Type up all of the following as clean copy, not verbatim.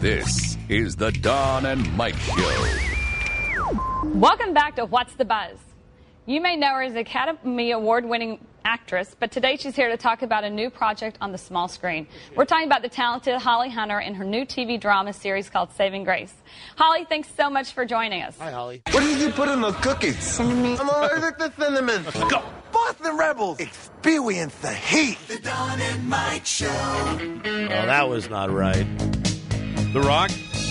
This is the Don and Mike Show. Welcome back to What's the Buzz? You may know her as Academy Award-winning actress, but today she's here to talk about a new project on the small screen. We're talking about the talented Holly Hunter and her new TV drama series called Saving Grace. Holly, thanks so much for joining us. Hi, Holly. What did you put in those cookies? Cinnamon. I'm allergic to cinnamon. Let's go. Boston Rebels. Experience the heat. The Don and Mike Show. Oh, that was not right. The Rock?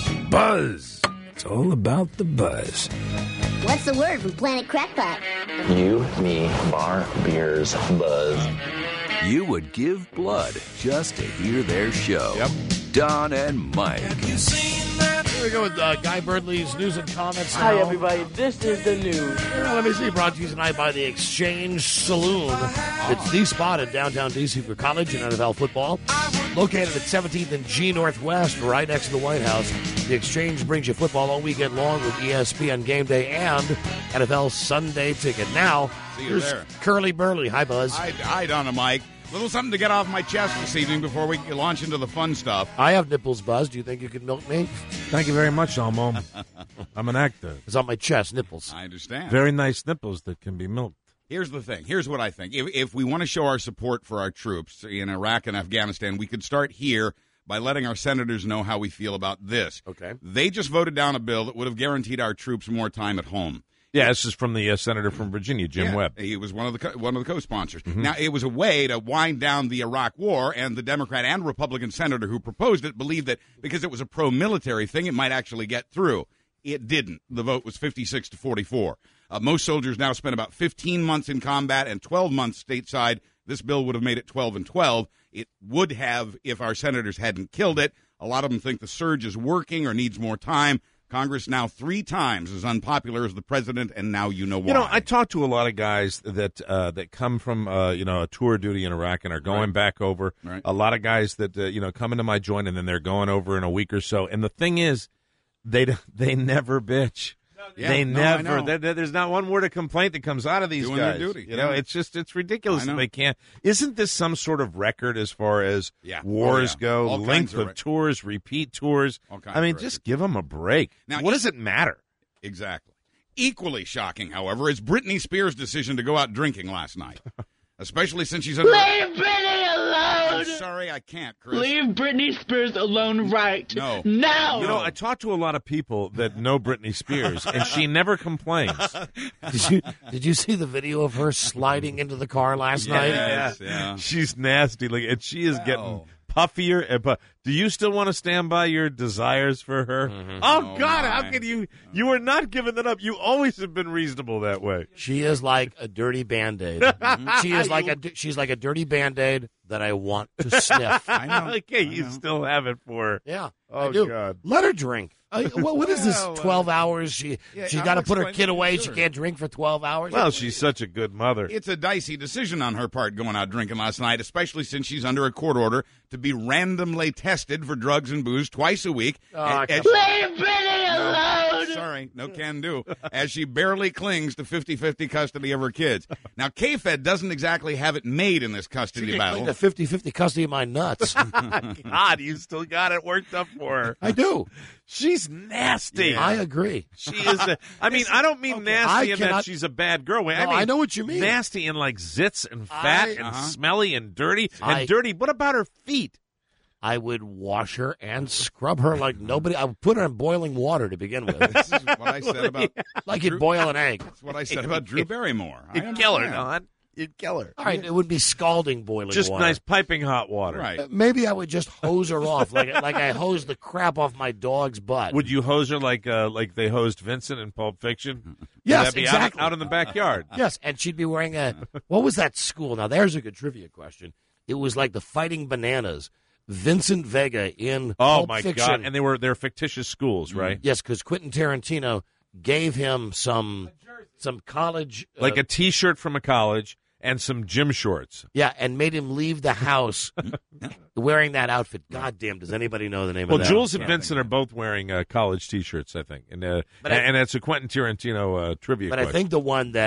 Buzz. It's all about the buzz. What's the word from Planet Crackpot? You, me, bar, beers, buzz. You would give blood just to hear their show. Yep. Don and Mike. Have you seen that? Here we go with Guy Birdley's news and comments now. Hi, everybody. This is the news. Let me see. Brought to you tonight by the Exchange Saloon. It's the spot in downtown D.C. for college and NFL football. Located at 17th and G Northwest, right next to the White House. The Exchange brings you football all weekend long with ESPN Game Day and NFL Sunday Ticket. Now, See you here's there. Curly Burley. Hi, Buzz. Hi, Don and Mike. A little something to get off my chest this evening before we launch into the fun stuff. I have nipples, Buzz. Do you think you could milk me? Thank you very much, Elmo. I'm an actor. It's on my chest, nipples. I understand. Very nice nipples that can be milked. Here's the thing. Here's what I think. If we want to show our support for our troops in Iraq and Afghanistan, we could start here by letting our senators know how we feel about this. Okay. They just voted down a bill that would have guaranteed our troops more time at home. Yeah, this is from the senator from Virginia, Jim Webb. He was one of the co-sponsors. Mm-hmm. Now, it was a way to wind down the Iraq War, and the Democrat and Republican senator who proposed it believed that because it was a pro-military thing, it might actually get through. It didn't. The vote was 56 to 44. Most soldiers now spend about 15 months in combat and 12 months stateside. This bill would have made it 12 and 12. It would have if our senators hadn't killed it. A lot of them think the surge is working or needs more time. Congress now 3 times as unpopular as the president, and now you know why. You know, I talk to a lot of guys that come from a tour duty in Iraq and are going back over. Right. A lot of guys that come into my joint and then they're going over in a week or so. And the thing is, they never bitch. Yeah, they no, I never. know. There's not one word of complaint that comes out of these Doing guys. their duty, You know, yeah. it's ridiculous I that know. they can't. Isn't this some sort of record as far as Yeah. wars Oh, yeah. go? All Length kinds of of tours, repeat tours. All kinds I mean, of just give them a break. Now, What does it matter? Exactly. Equally shocking, however, is Britney Spears' decision to go out drinking last night. Especially since she's under... Leave Britney alone! I'm sorry, I can't, Chris. Leave Britney Spears alone right No. now! You know, I talk to a lot of people that know Britney Spears, and she never complains. Did you see the video of her sliding into the car last night? Yes, yeah. She's nasty, and she is getting puffier. Do you still want to stand by your desires for her? Mm-hmm. Oh, Oh, God, my. how can you? You are not giving that up. You always have been reasonable that way. She is like a dirty Band-Aid. She is she's like a dirty Band-Aid that I want to sniff. I know. Okay, I you know. still have it for her. Yeah, Oh, I do. God. Let her drink. What is this? 12 hours? She's I'll got to put her explain kid it away. to She her. can't drink for 12 hours. Well, she's such a good mother. It's a dicey decision on her part going out drinking last night, especially since she's under a court order to be randomly tested for drugs and booze twice a week. As- Leave Britney alone! Sorry, no can do. As she barely clings to 50-50 custody of her kids. Now, K-Fed doesn't exactly have it made in this custody battle. The 50-50 custody of my nuts. God, you still got it worked up for her. I do. She's nasty. I agree. She is. I mean, I don't mean nasty I in that cannot- she's a bad girl. No, I mean, I know what you mean. Nasty in like zits and fat and smelly and dirty I- and dirty. What about her feet? I would wash her and scrub her like nobody. I would put her in boiling water to begin with. This is what I said about Like you'd boil an egg. That's what I said about Drew Barrymore. I You'd kill her, understand. Don. You'd kill her. All right, it would be scalding boiling Just water. nice piping hot water. Right. Maybe I would just hose her off like I hose the crap off my dog's butt. Would you hose her like they hosed Vincent in Pulp Fiction? Would Yes, that be exactly. out in the backyard. Yes, and she'd be wearing what was that school? Now, there's a good trivia question. It was like the Fighting Bananas. Vincent Vega in Oh Pulp my Fiction. God! And they're fictitious schools, right? Yes, because Quentin Tarantino gave him some college... Like a T-shirt from a college and some gym shorts. Yeah, and made him leave the house wearing that outfit. God damn, does anybody know the name Well, of that? Jules and Vincent are both wearing college T-shirts, I think, and But I- it's a Quentin Tarantino trivia. But I question. think the one that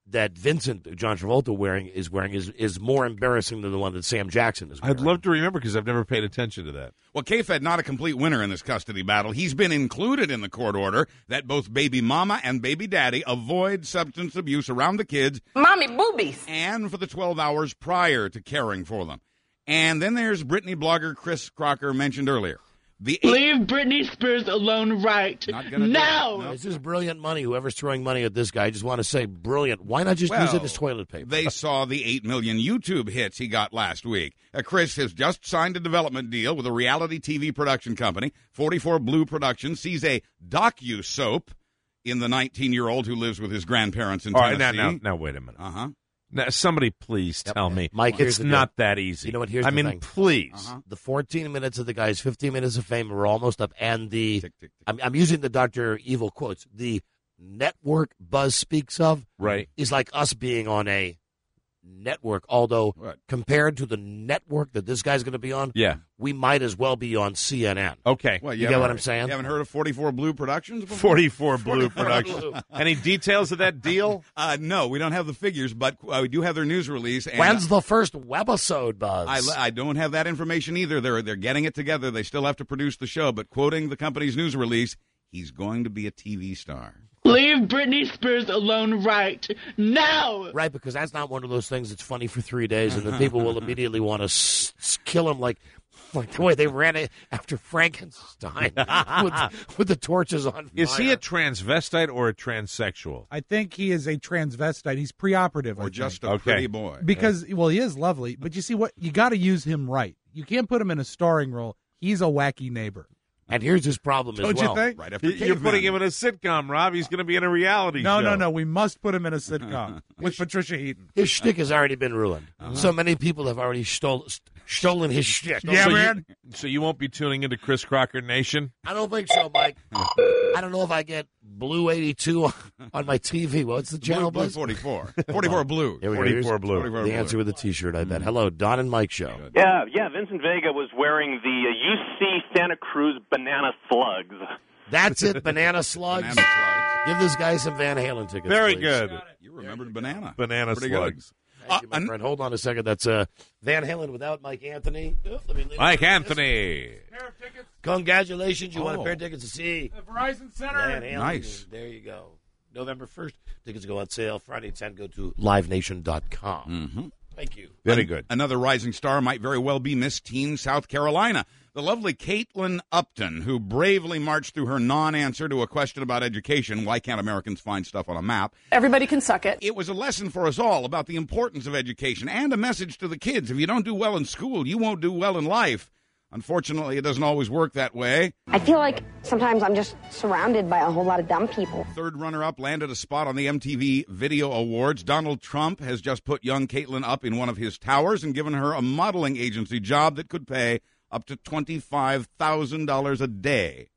that Vincent John Travolta is wearing is more embarrassing than the one that Sam Jackson is wearing. I'd love to remember because I've never paid attention to that. Well, K-Fed not a complete winner in this custody battle. He's been included in the court order that both baby mama and baby daddy avoid substance abuse around the kids. Mommy boobies. And for the 12 hours prior to caring for them. And then there's Britney blogger Chris Crocker mentioned earlier. Leave Britney Spears alone right now. This is brilliant money. Whoever's throwing money at this guy, I just want to say brilliant. Why not just use it as toilet paper? They saw the 8 million YouTube hits he got last week. Chris has just signed a development deal with a reality TV production company. 44 Blue Productions sees a docu-soap in the 19-year-old who lives with his grandparents in Tennessee. All right, now, wait a minute. Uh-huh. Now, somebody please tell me, Mike, it's not that easy. You know what? Here's the thing. thing. Please. The 14 minutes of the guy's 15 minutes of fame are almost up, and the I'm using the Dr. Evil quotes. The network Buzz speaks of is like us being on a network, although compared to the network that this guy's going to be on, we might as well be on CNN. Okay. Well, you get what I'm saying? You haven't heard of 44 Blue Productions before? 44 Blue Productions. Any details of that deal? No, we don't have the figures, but we do have their news release. And when's the first webisode, Buzz? I don't have that information either. They're getting it together. They still have to produce the show, but quoting the company's news release, he's going to be a TV star. Leave Britney Spears alone right now. Right, because that's not one of those things that's funny for 3 days, and then people will immediately want to kill him like the way they ran it after Frankenstein with the torches on fire. Is he a transvestite or a transsexual? I think he is a transvestite. He's preoperative. Or just a pretty boy. Because, well, he is lovely, but you see what? You got to use him right. You can't put him in a starring role. He's a wacky neighbor. And here's his problem as well. Don't you think? Right after You're putting him in a sitcom, Rob. He's going to be in a reality show. No. We must put him in a sitcom with Patricia Heaton. His shtick has already been ruined. So many people have already stolen his shtick. Yeah, man. So you won't be tuning into Chris Crocker Nation? I don't think so, Mike. I don't know if I get Blue 82 on my TV. What's the channel, Blue Buzz? 44. 44 Blue. 44 Blue. 44 The answer with a T-shirt, I bet. Hello, Don and Mike show. Yeah. Vincent Vega was wearing the UC Santa Cruz banana slugs. That's it, banana slugs. Banana slugs. Give this guy some Van Halen tickets, Very please. good. You remembered banana. Banana Pretty slugs. Thank you, my friend. Hold on a second. That's Van Halen without Mike Anthony. Mike Anthony. Pair of tickets. Congratulations. You won a pair of tickets to see The Verizon Center. Van Halen. Nice. There you go. November 1st. Tickets go on sale Friday at 10. Go to livenation.com. Mm-hmm. Thank you. Very good. Another rising star might very well be Miss Teen South Carolina. The lovely Caitlin Upton, who bravely marched through her non-answer to a question about education. Why can't Americans find stuff on a map? Everybody can suck it. It was a lesson for us all about the importance of education and a message to the kids. If you don't do well in school, you won't do well in life. Unfortunately, it doesn't always work that way. I feel like sometimes I'm just surrounded by a whole lot of dumb people. Third runner-up landed a spot on the MTV Video Awards. Donald Trump has just put young Caitlin up in one of his towers and given her a modeling agency job that could pay up to $25,000 a day.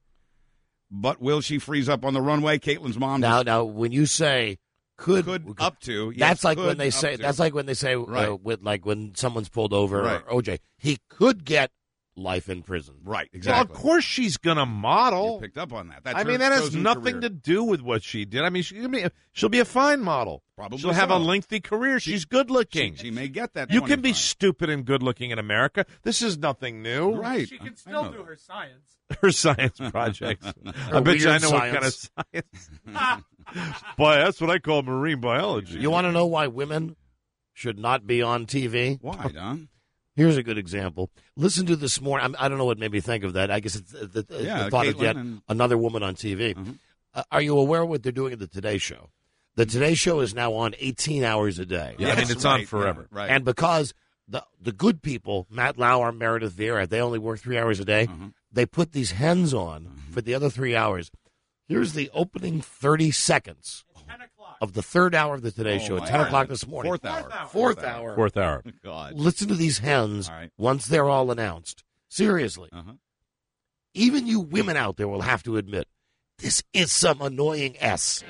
But will she freeze up on the runway? Caitlin's mom. Now, when you say could up to, yes, that's like could when they say. to. That's like when they say Right. with like when someone's pulled over Right. or OJ. He could get life in prison. Right, Well, exactly. of course she's going to model. You picked up on that. I mean, that has chosen nothing career. to do with what she did. I mean, she'll be a fine model. Probably She'll have so. a lengthy career. She's good looking. She may get that. You can be 25. stupid and good looking in America. This is nothing new. Right. She can still do her science. Her science projects. I Her bet you I weird know what kind of science. Boy, that's what I call marine biology. You want to know why women should not be on TV? Why, Don? Here's a good example. Listen to this morning. I don't know what made me think of that. I guess it's the thought of Caitlin yet and- another woman on TV. Mm-hmm. Are you aware of what they're doing at the Today Show? The Today Show is now on 18 hours a day. Yeah, I mean, it's on forever. Yeah, right. And because the good people, Matt Lauer, Meredith Vieira, they only work 3 hours a day, they put these hens on for the other 3 hours. Here's the opening 30 seconds of the third hour of the Today Show at 10 o'clock this morning. Fourth hour. Fourth hour. Fourth hour. God. Listen to these hens All right. once they're all announced. Seriously. Even you women out there will have to admit, this is some annoying S.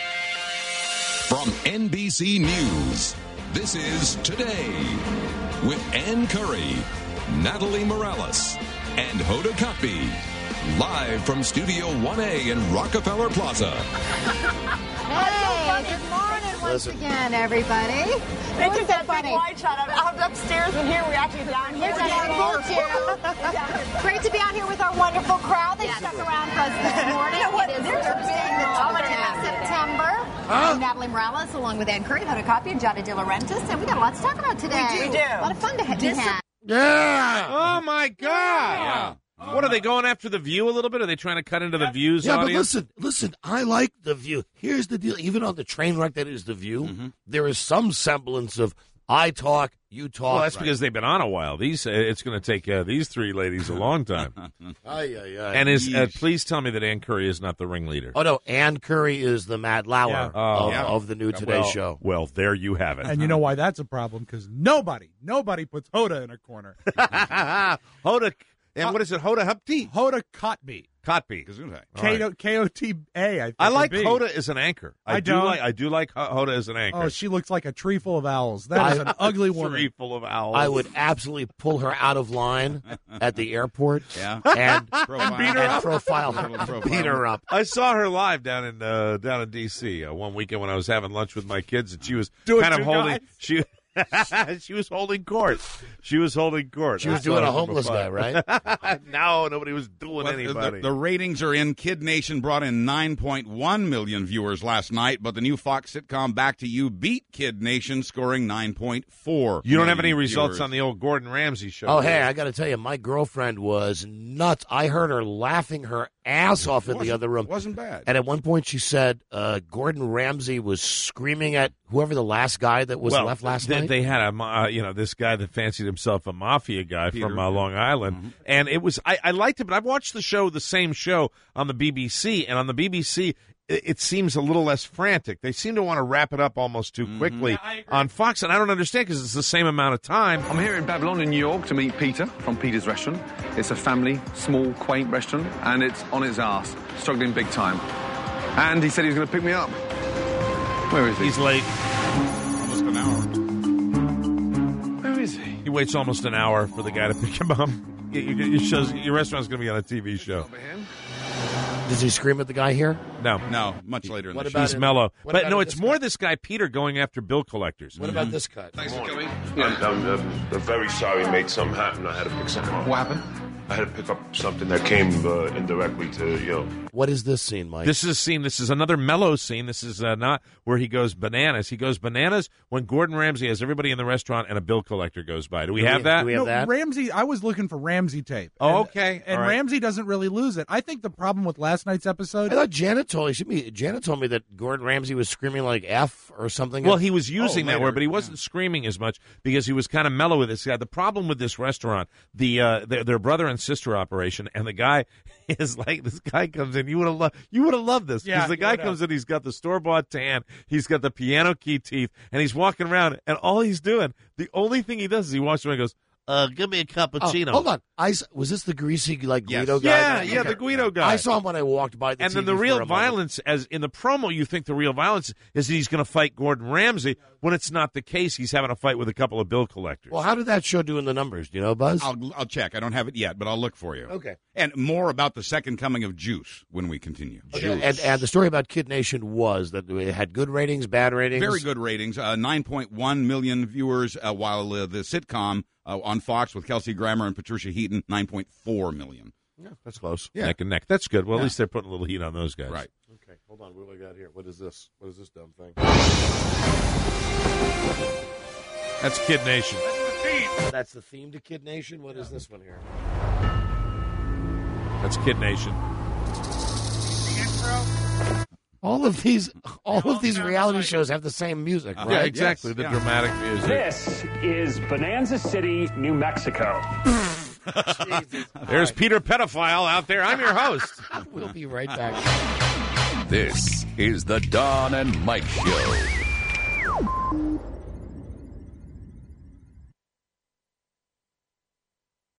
From NBC News, this is Today with Ann Curry, Natalie Morales, and Hoda Kotb. Live from Studio 1A in Rockefeller Plaza. Hey, good morning. Listen. Again, everybody. They took that big wide shot out upstairs, and here we actually down here. Great to be out here with our wonderful crowd. They stuck around for us this morning. It is Thursday, the 20th of September. I'm Natalie Morales, along with Ann Curry, Hoda Kotb, and Jada De Laurentiis, and we got a lot to talk about today. We do. A lot of fun to have. Yeah. Oh, my God. Yeah. What, are they going after The View a little bit? Are they trying to cut into The View's audience? But listen, I like The View. Here's the deal. Even on the train wreck that is The View, there is some semblance of I talk, you talk. Well, that's because they've been on a while. It's going to take these three ladies a long time. And please tell me that Ann Curry is not the ringleader. Oh, no, Ann Curry is the Matt Lauer of the new Today Show. Well, there you have it. And you know why that's a problem? Because nobody puts Hoda in a corner. Hoda, and what is it, Hoda Hupty? Hoda Kotb. Kotb. K-O-T-A, I like Hoda as an anchor. I do like Hoda as an anchor. Oh, she looks like a tree full of owls. That is an ugly woman. Tree full of owls. I would absolutely pull her out of line at the airport and beat her up. Beat her up. I saw her live down in D.C. One weekend when I was having lunch with my kids, and she was holding. She was holding court. She was doing a homeless guy, right? No, nobody was doing anybody. The ratings are in. Kid Nation brought in 9.1 million viewers last night, but the new Fox sitcom Back to You beat Kid Nation, scoring 9.4. You don't have any results on the old Gordon Ramsay show? Oh, hey, I got to tell you, my girlfriend was nuts. I heard her laughing her ass off in the other room. It wasn't bad. And at one point she said Gordon Ramsay was screaming at whoever the last guy that was left last night. They had this guy that fancied himself a mafia guy from Long Island, and it was I liked it, but I've watched the same show on the BBC, and on the BBC it seems a little less frantic. They seem to want to wrap it up almost too quickly. On Fox, and I don't understand because it's the same amount of time. I'm here in Babylon in New York to meet Peter from Peter's Restaurant. It's a family, small, quaint restaurant, and it's on its ass, struggling big time. And he said he was going to pick me up. Where is he? He's late. Almost an hour. Where is he? He waits almost an hour for the guy to pick him up. Your restaurant's going to be on a TV show. Does he scream at the guy here? No, much later in the show. He's mellow. But no, it's more this guy, Peter, going after bill collectors. What about this cut? Thanks for coming. I'm very sorry, mate. Something happened. I had to pick something up. What happened? I had to pick up something that came indirectly to, What is this scene, Mike? This is a scene. This is another mellow scene. This is not where he goes bananas. He goes bananas when Gordon Ramsay has everybody in the restaurant and a bill collector goes by. Do we have that? Do we have that? Ramsay, I was looking for Ramsay tape. Oh, okay. And Ramsay doesn't really lose it. I think the problem with last night's episode... I thought Janet told me that Gordon Ramsay was screaming like F or something. Well, he was using that word, but he wasn't screaming as much because he was kind of mellow with this guy. The problem with this restaurant, their brother and sister operation, and the guy is like, this guy comes in. You would have loved this because the guy comes in. He's got the store-bought tan. He's got the piano key teeth, and he's walking around. And all he's doing, the only thing he does is he walks around and goes, give me a cappuccino. Hold on. Was this the greasy Guido guy? Yeah, the Guido guy. I saw him when I walked by the And TV then the for real a violence, as in the promo, you think the real violence is that he's going to fight Gordon Ramsay. When it's not the case, he's having a fight with a couple of bill collectors. Well, how did that show do in the numbers? Do you know, Buzz? I'll check. I don't have it yet, but I'll look for you. Okay. And more about the second coming of Juice when we continue. Okay. And the story about Kid Nation was that it had good ratings, bad ratings? Very good ratings. 9.1 million viewers, while the sitcom on Fox with Kelsey Grammer and Patricia Heaton, 9.4 million. Yeah, that's close. Yeah. Neck and neck. That's good. Well, at least they're putting a little heat on those guys. Right. Okay, hold on. What do we got here? What is this? What is this dumb thing? That's Kid Nation. That's the theme to Kid Nation? What is this one here? That's Kid Nation. All of these reality shows have the same music, right? Yeah, exactly. The dramatic music. This is Bonanza City, New Mexico. There's Peter Pedophile out there. I'm your host. We'll be right back. This is the Don and Mike Show.